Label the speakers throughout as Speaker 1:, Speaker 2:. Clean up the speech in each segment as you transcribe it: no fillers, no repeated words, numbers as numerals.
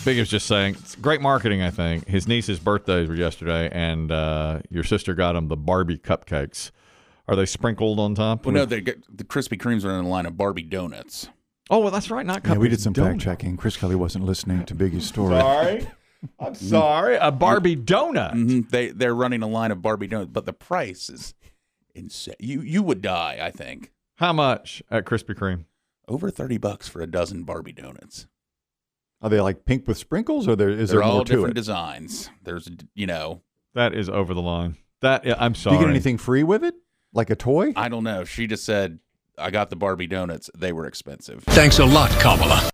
Speaker 1: Big was just saying, it's great marketing, I think. His niece's birthdays were yesterday, and your sister got him the Barbie cupcakes. Are they sprinkled on top?
Speaker 2: Well, no, the Krispy Kremes are in the line of Barbie donuts.
Speaker 1: Oh, well, that's right. Not cupcakes.
Speaker 3: Yeah, we did some fact checking. Chris Kelly wasn't listening to Biggie's story.
Speaker 1: Sorry. I'm sorry. A Barbie donut.
Speaker 2: Mm-hmm. They're running a line of Barbie donuts, but the price is insane. You would die, I think.
Speaker 1: How much at Krispy Kreme?
Speaker 2: Over $30 for a dozen Barbie donuts.
Speaker 3: Are they like pink with sprinkles, or is there
Speaker 2: They're all
Speaker 3: more to
Speaker 2: different
Speaker 3: it?
Speaker 2: designs. There's,
Speaker 1: That is over the line. I'm
Speaker 3: Do
Speaker 1: sorry.
Speaker 3: you get anything free with it? Like a toy?
Speaker 2: I don't know. She just said, I got the Barbie donuts. They were expensive.
Speaker 4: Thanks a lot, Kamala.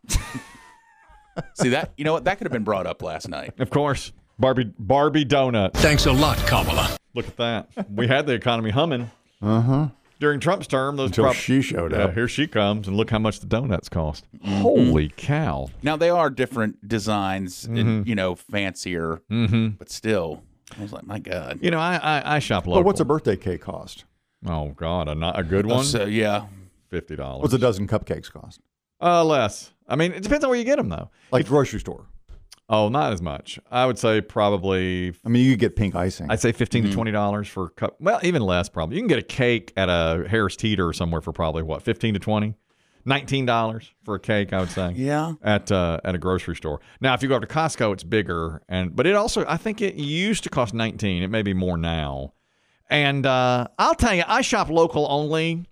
Speaker 2: See that? You know what? That could have been brought up last night.
Speaker 1: Of course. Barbie donut.
Speaker 4: Thanks a lot, Kamala.
Speaker 1: Look at that. We had the economy humming.
Speaker 3: Uh-huh.
Speaker 1: During Trump's term,
Speaker 3: Until she showed up.
Speaker 1: Here she comes, and look how much the donuts cost. Holy cow.
Speaker 2: Now, they are different designs and, fancier, but still, I was like, my God.
Speaker 1: I shop local.
Speaker 3: Well, what's a birthday cake cost?
Speaker 1: Oh, God, a good one?
Speaker 2: So, yeah.
Speaker 1: $50.
Speaker 3: What's a dozen cupcakes cost?
Speaker 1: Less. I mean, it depends on where you get them, though.
Speaker 3: Like grocery store.
Speaker 1: Oh, not as much. I would say probably.
Speaker 3: I mean, you could get pink icing.
Speaker 1: I'd say $15 to $20 for a cup. Well, even less probably. You can get a cake at a Harris Teeter or somewhere for probably what, $15 to $20, $19 for a cake. I would say.
Speaker 2: Yeah.
Speaker 1: At a grocery store. Now, if you go up to Costco, it's bigger, but it also, I think it used to cost $19. It may be more now. And I'll tell you, I shop local only,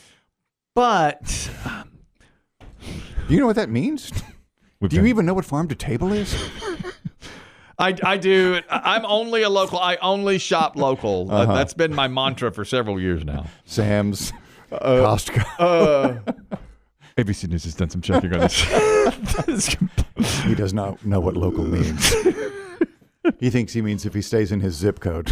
Speaker 1: but.
Speaker 3: Do you know what that means? Do you even know what farm to table is?
Speaker 1: I do. I'm only a local. I only shop local. That's been my mantra for several years now.
Speaker 3: Sam's, Costco.
Speaker 1: ABC News has done some checking on this.
Speaker 3: He does not know what local means. He thinks he means if he stays in his zip code.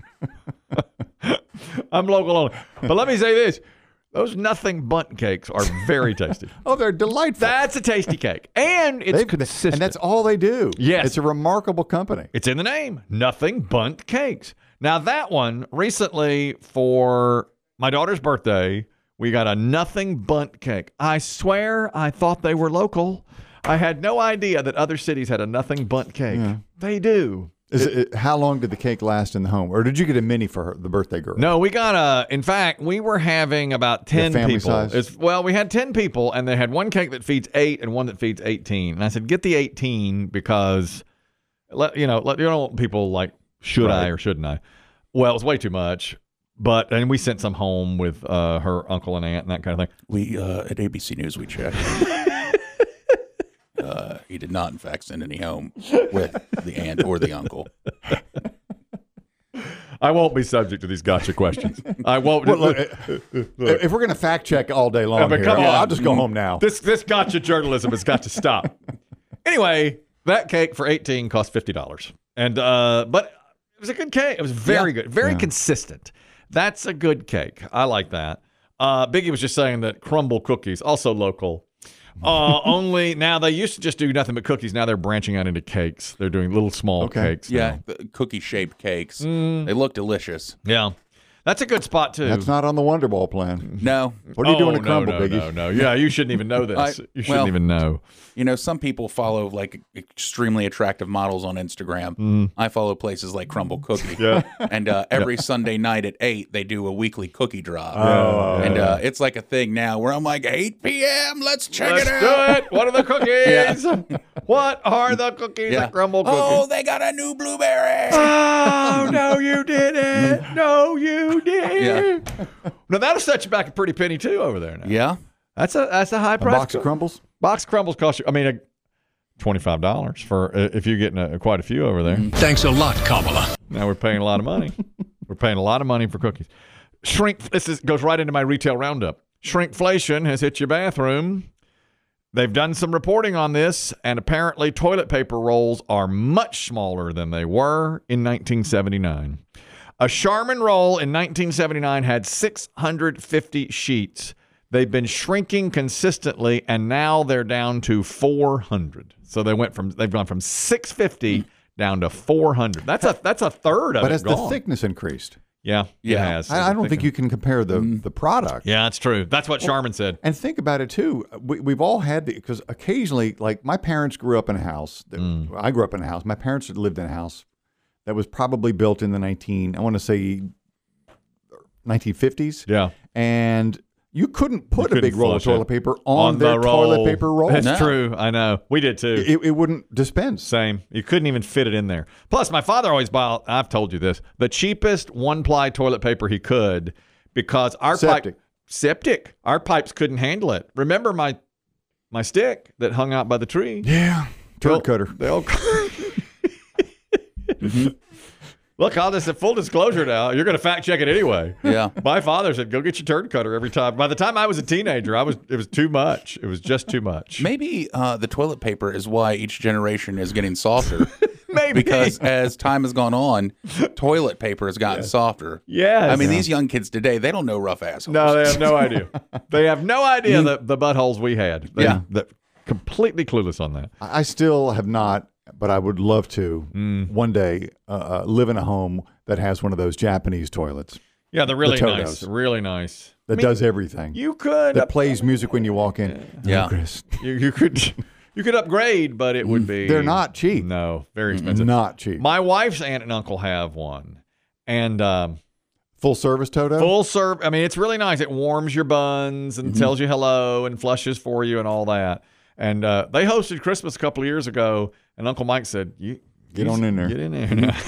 Speaker 1: I'm local only. But let me say this. Those nothing bundt cakes are very tasty.
Speaker 3: Oh, they're delightful.
Speaker 1: That's a tasty cake. And it's consistent.
Speaker 3: And that's all they do.
Speaker 1: Yes.
Speaker 3: It's a remarkable company.
Speaker 1: It's in the name. Nothing bundt cakes. Now, that one, recently for my daughter's birthday, we got a nothing bundt cake. I swear I thought they were local. I had no idea that other cities had a nothing bundt cake. Yeah. They do.
Speaker 3: How long did the cake last in the home? Or did you get a mini for the birthday girl?
Speaker 1: No, we got in fact, we were having about 10 people.
Speaker 3: Size?
Speaker 1: We had 10 people, and they had one cake that feeds 8 and one that feeds 18. And I said, get the 18 because, you don't want people like, should I or shouldn't I? Well, it was way too much. And we sent some home with her uncle and aunt and that kind of thing.
Speaker 2: We, at ABC News, we checked. He did not, in fact, send any home with the aunt or the uncle.
Speaker 1: I won't be subject to these gotcha questions. I won't.
Speaker 3: Look. If we're going to fact check all day long, I'll just go home now.
Speaker 1: This gotcha journalism has got to stop. Anyway, that cake for 18 cost $50, and but it was a good cake. It was very good, very consistent. That's a good cake. I like that. Biggie was just saying that Crumble Cookies, also local. Only now they used to just do nothing but cookies. Now they're branching out into cakes. They're doing little small cakes.
Speaker 2: Yeah, cookie-shaped cakes. They look delicious.
Speaker 1: Yeah. That's a good spot, too.
Speaker 3: That's not on the Wonderball plan.
Speaker 2: No.
Speaker 3: What are you doing to Crumble, Biggie?
Speaker 1: No. Yeah, you shouldn't even know this. You shouldn't even know.
Speaker 2: Some people follow like extremely attractive models on Instagram. I follow places like Crumble Cookie.
Speaker 1: Yeah.
Speaker 2: And every Sunday night at 8, they do a weekly cookie drop. It's like a thing now where I'm like, 8 p.m., let's check it out.
Speaker 1: Let's do it. What are the cookies? What are the cookies at Crumble Cookie?
Speaker 2: Oh, they got a new blueberry.
Speaker 1: Oh, no, you didn't. No, you did.
Speaker 2: Yeah.
Speaker 1: Now, that'll set you back a pretty penny, too, over there now.
Speaker 2: Yeah.
Speaker 1: That's a high price.
Speaker 3: A box of crumbles?
Speaker 1: Box of crumbles cost you, $25 for if you're getting quite a few over there.
Speaker 4: Thanks a lot, Kamala.
Speaker 1: Now we're paying a lot of money. We're paying a lot of money for cookies. Goes right into my retail roundup. Shrinkflation has hit your bathroom. They've done some reporting on this, and apparently toilet paper rolls are much smaller than they were in 1979. A Charmin roll in 1979 had 650 sheets. They've been shrinking consistently, and now they're down to 400. So they've gone from 650 down to 400. That's a third of it.
Speaker 3: But has the
Speaker 1: gone.
Speaker 3: thickness increased?
Speaker 1: Yeah, it
Speaker 2: Yeah.
Speaker 1: has.
Speaker 3: I don't think you can compare the product.
Speaker 1: Yeah, that's true. That's what Charmin said.
Speaker 3: And think about it too. We've all had because occasionally, like my parents grew up in a house. I grew up in a house. My parents had lived in a house that was probably built in the 1950s.
Speaker 1: Yeah.
Speaker 3: And you couldn't put a
Speaker 1: couldn't
Speaker 3: big roll of
Speaker 1: flush it.
Speaker 3: toilet paper on their
Speaker 1: the roll.
Speaker 3: toilet paper roll.
Speaker 1: That's
Speaker 2: No.
Speaker 1: true. I know. We did too.
Speaker 3: It wouldn't dispense.
Speaker 1: Same. You couldn't even fit it in there. Plus, my father always bought, I've told you this, the cheapest one-ply toilet paper he could because our septic. Our pipes couldn't handle it. Remember my stick that hung out by the tree?
Speaker 3: Yeah. Turd cutter.
Speaker 1: They all Look, all this full disclosure now. You're going to fact check it anyway.
Speaker 2: Yeah.
Speaker 1: My father said, "Go get your turd cutter every time." By the time I was a teenager, it was too much. It was just too much.
Speaker 2: Maybe the toilet paper is why each generation is getting softer.
Speaker 1: Maybe
Speaker 2: Because as time has gone on, toilet paper has gotten softer.
Speaker 1: Yes.
Speaker 2: I mean, these young kids today, they don't know rough assholes.
Speaker 1: No, they have no idea. They have no idea the buttholes we had. They're completely clueless on that.
Speaker 3: I still have not, but I would love to one day live in a home that has one of those Japanese toilets
Speaker 1: Yeah, they're really
Speaker 3: Todos.
Speaker 1: nice. Really nice.
Speaker 3: that does everything.
Speaker 1: You could
Speaker 3: that plays music when you walk in.
Speaker 2: Yeah.
Speaker 3: Oh, Chris.
Speaker 1: you could upgrade, but it would be
Speaker 3: They're not cheap.
Speaker 1: No, very expensive.
Speaker 3: Not cheap.
Speaker 1: My wife's aunt and uncle have one, and
Speaker 3: Full service Toto?
Speaker 1: full serve. I mean, it's really nice. It warms your buns and tells you hello and flushes for you and all that. And they hosted Christmas a couple of years ago, and Uncle Mike said, "You
Speaker 3: Get on in there."
Speaker 1: Get in there." Now.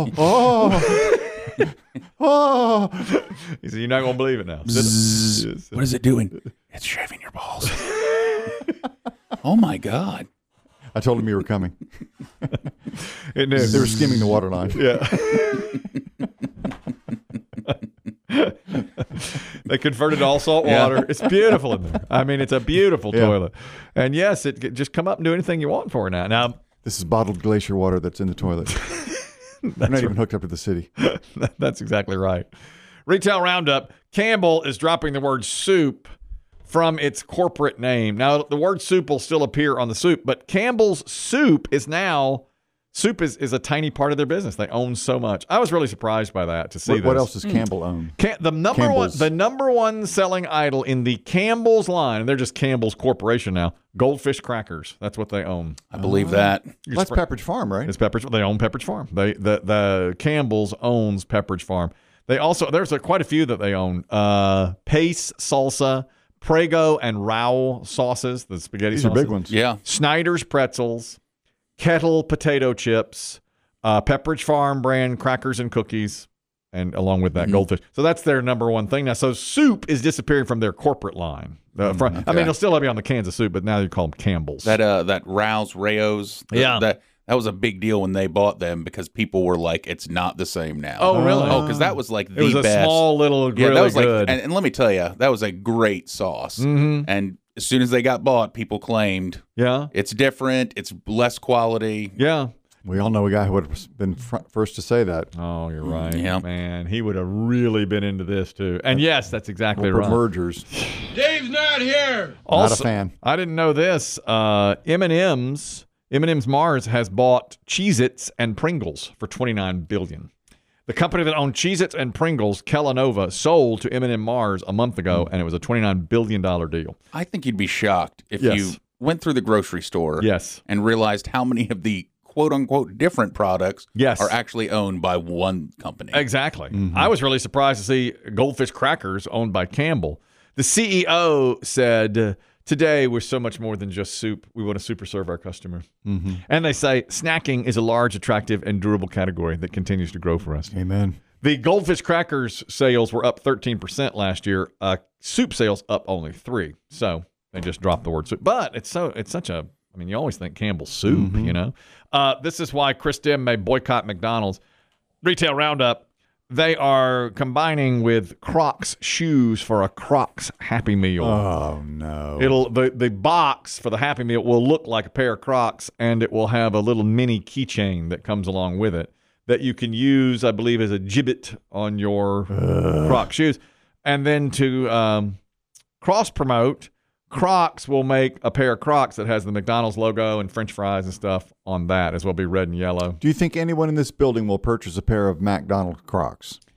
Speaker 3: Oh.
Speaker 1: He said, "You're not gonna believe it now."
Speaker 2: What is it doing? It's shaving your balls. Oh, my God.
Speaker 3: I told him you were coming.
Speaker 1: It knew.
Speaker 3: They were skimming the water line.
Speaker 1: Yeah. They converted to all salt water. It's beautiful in there. I mean, it's a beautiful toilet. And yes, it just come up and do anything you want for it now. Now,
Speaker 3: This is bottled glacier water that's in the toilet. They're not even hooked up to the city.
Speaker 1: that's exactly right. Retail Roundup. Campbell is dropping the word soup from its corporate name. Now, the word soup will still appear on the soup, but Campbell's Soup is now... Soup is a tiny part of their business. They own so much. I was really surprised by that to see
Speaker 3: What
Speaker 1: this.
Speaker 3: else does Campbell own?
Speaker 1: The number one selling idol in the Campbell's line, and they're just Campbell's Corporation now. Goldfish crackers. That's what they own.
Speaker 2: I believe that.
Speaker 3: That's Pepperidge Farm, right?
Speaker 1: It's Pepperidge. They own Pepperidge Farm. The Campbell's owns Pepperidge Farm. They also there's quite a few that they own. Pace salsa, Prego and Raoul sauces, the spaghetti
Speaker 3: These
Speaker 1: sauces.
Speaker 3: are big ones.
Speaker 2: Yeah.
Speaker 1: Snyder's pretzels, Kettle potato chips, Pepperidge Farm brand crackers and cookies, and along with that goldfish. So that's their number one thing now. So soup is disappearing from their corporate line. I mean, it'll still be on the cans of soup, but now you call them Campbell's.
Speaker 2: That Rouse Rayos. That was a big deal when they bought them because people were like, it's not the same now.
Speaker 1: Oh, really?
Speaker 2: Oh, because that was like the
Speaker 1: it was
Speaker 2: best.
Speaker 1: a small little,
Speaker 2: Yeah,
Speaker 1: really
Speaker 2: that was
Speaker 1: good.
Speaker 2: like, and let me tell you, that was a great sauce. And as soon as they got bought, people claimed it's different, it's less quality.
Speaker 1: Yeah.
Speaker 3: We all know a guy who would have been first to say that.
Speaker 1: Oh, you're right.
Speaker 2: Yeah.
Speaker 1: Man, he would have really been into this too. And yes, that's exactly
Speaker 3: Corporate
Speaker 1: right.
Speaker 3: mergers.
Speaker 5: Dave's not here.
Speaker 3: Not a fan.
Speaker 1: I didn't know this. M&M's Mars has bought Cheez-Its and Pringles for $29 billion. The company that owned Cheez-Its and Pringles, Kellanova, sold to M&M Mars a month ago, and it was a $29 billion deal.
Speaker 2: I think you'd be shocked if
Speaker 1: Yes.
Speaker 2: you went through the grocery store
Speaker 1: Yes.
Speaker 2: and realized how many of the quote-unquote different products
Speaker 1: Yes.
Speaker 2: are actually owned by one company.
Speaker 1: Exactly. I was really surprised to see Goldfish Crackers owned by Campbell. The CEO said, today we're so much more than just soup. We want to super serve our customer. And they say snacking is a large, attractive, and durable category that continues to grow for us.
Speaker 3: Amen.
Speaker 1: The Goldfish Crackers sales were up 13% last year. Soup sales up only 3%. So they just dropped the word soup. But it's such a, I mean, you always think Campbell's soup, you know. This is why Chris Dim may boycott McDonald's. Retail Roundup. They are combining with Crocs shoes for a Crocs Happy Meal.
Speaker 3: Oh, no.
Speaker 1: The box for the Happy Meal will look like a pair of Crocs, and it will have a little mini keychain that comes along with it that you can use, I believe, as a gibbet on your Crocs shoes. And then to cross-promote, Crocs will make a pair of Crocs that has the McDonald's logo and French fries and stuff on that, as well be red and yellow.
Speaker 3: Do you think anyone in this building will purchase a pair of McDonald's Crocs?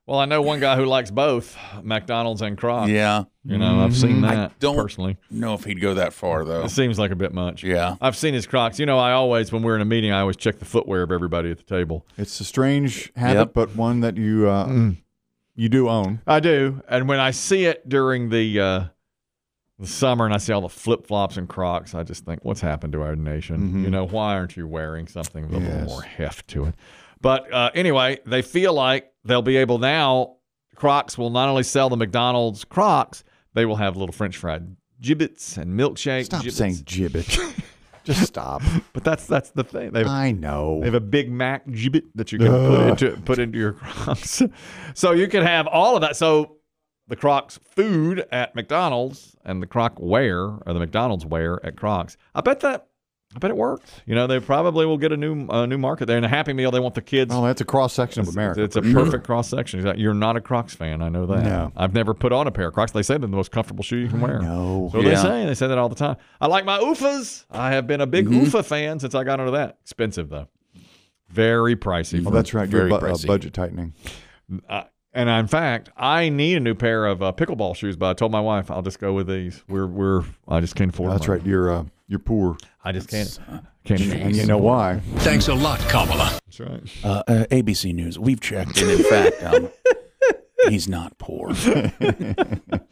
Speaker 1: Well, I know one guy who likes both McDonald's and Crocs.
Speaker 2: Yeah.
Speaker 1: You know, I've seen that
Speaker 2: don't
Speaker 1: personally.
Speaker 2: know if he'd go that far, though.
Speaker 1: It seems like a bit much.
Speaker 2: Yeah.
Speaker 1: I've seen his Crocs. You know, I always, when we're in a meeting, I always check the footwear of everybody at the table.
Speaker 3: It's a strange habit,
Speaker 2: Yep.
Speaker 3: but one that you do own.
Speaker 1: I do. And when I see it during the summer and I see all the flip-flops and Crocs, I just think, what's happened to our nation? You know, why aren't you wearing something with a little more heft to it? But anyway, they feel like they'll be able now, Crocs will not only sell the McDonald's Crocs, they will have little French fried gibbets and milkshake.
Speaker 3: Stop
Speaker 1: gibbets.
Speaker 3: saying gibbet. Just stop.
Speaker 1: But that's the thing.
Speaker 3: I know.
Speaker 1: They have a Big Mac gibbet that you can put into your Crocs. So you can have all of that. So the Crocs food at McDonald's and the Croc wear, or the McDonald's wear at Crocs, I bet it works. You know, they probably will get a new market there. And a Happy Meal, they want the kids.
Speaker 3: Oh, that's a cross section of America.
Speaker 1: It's a perfect cross section. You're not a Crocs fan. I know that.
Speaker 3: No.
Speaker 1: I've never put on a pair of Crocs. They say they're the most comfortable shoe you can wear.
Speaker 3: No.
Speaker 1: So they say. They say that all the time. I like my OOFAs. I have been a big OOFA fan since I got into that. Expensive, though. Very pricey.
Speaker 3: Oh, that's right.
Speaker 2: Very
Speaker 3: You're
Speaker 2: pricey.
Speaker 3: budget tightening.
Speaker 1: And in fact, I need a new pair of pickleball shoes, but I told my wife I'll just go with these. I just can't afford them.
Speaker 3: That's right. You're poor.
Speaker 1: I just can't.
Speaker 3: And you know why?
Speaker 4: Thanks a lot, Kamala.
Speaker 1: That's right.
Speaker 2: ABC News. We've checked, and in fact, he's not poor.